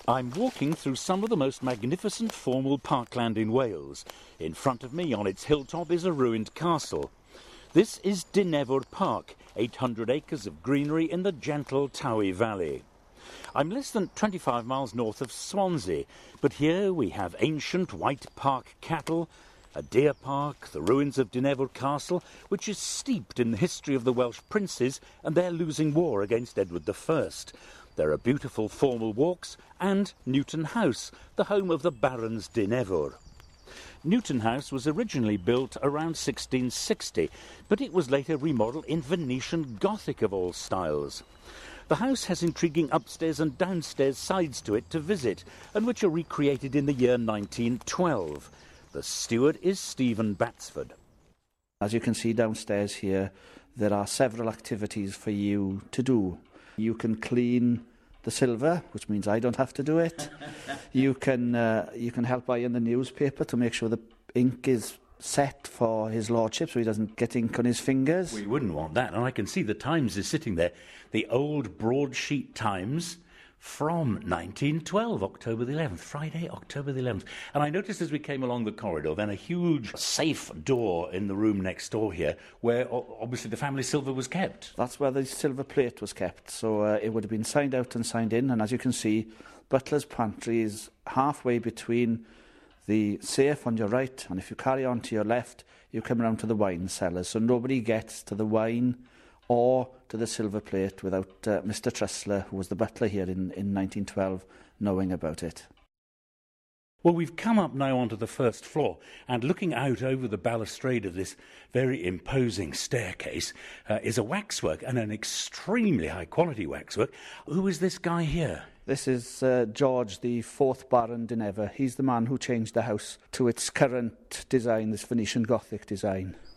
I'm walking through some of the most magnificent formal parkland in Wales. In front of me on its hilltop is a ruined castle. This is Dynevor Park, 800 acres of greenery in the gentle Towy Valley. I'm less than 25 miles north of Swansea, but here we have ancient white park cattle, a deer park, the ruins of Dynevor Castle, which is steeped in the history of the Welsh princes and their losing war against Edward I. There are beautiful formal walks and Newton House, the home of the Barons Dynevor. Newton House was originally built around 1660, but it was later remodelled in Venetian Gothic of all styles. The house has intriguing upstairs and downstairs sides to it to visit, and which are recreated in the year 1912. The steward is Stephen Batsford. As you can see downstairs here, there are several activities for you to do. You can clean the silver, which means I don't have to do it. You can help iron the newspaper to make sure the ink is set for his lordship so he doesn't get ink on his fingers. We wouldn't want that, and I can see the Times is sitting there. The old broadsheet Times from 1912, October the 11th, Friday, October the 11th. And I noticed as we came along the corridor, then a huge safe door in the room next door here, where obviously the family silver was kept. That's where the silver plate was kept, so it would have been signed out and signed in, and as you can see, Butler's Pantry is halfway between the safe on your right, and if you carry on to your left, you come around to the wine cellars, so nobody gets to the wine or to the silver plate without Mr. Trussler, who was the butler here in 1912, knowing about it. Well, we've come up now onto the first floor, and looking out over the balustrade of this very imposing staircase is a waxwork, and an extremely high-quality waxwork. Who is this guy here? This is George, the 4th Baron Dynevor. He's the man who changed the house to its current design, this Venetian Gothic design.